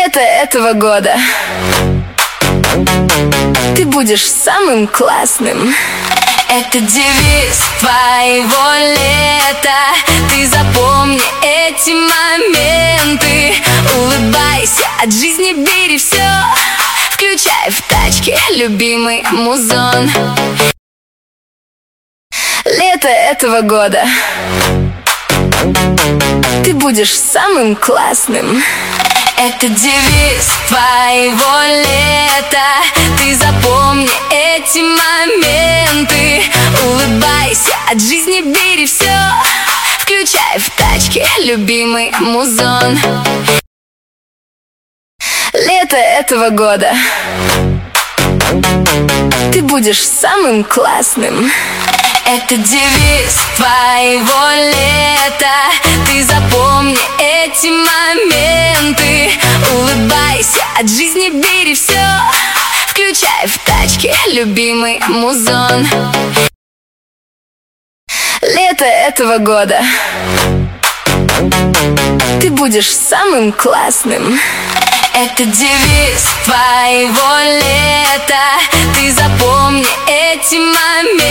Лето этого года. Ты будешь самым классным. Это девиз твоего лета. Ты запомни эти моменты. Улыбайся, от жизни бери все. Включай в тачке любимый музон. Лето этого года. Ты будешь самым классным. Это девиз твоего лета. Ты запомни эти моменты. Улыбайся, от жизни бери все. Включай в тачке любимый музон. Лето этого года. Ты будешь самым классным. Это девиз твоего лета. Ты запомни эти моменты. Улыбайся, от жизни бери все. Включай в тачке любимый музон. Лето этого года. Ты будешь самым классным. Это девиз твоего лета. Ты запомни эти моменты.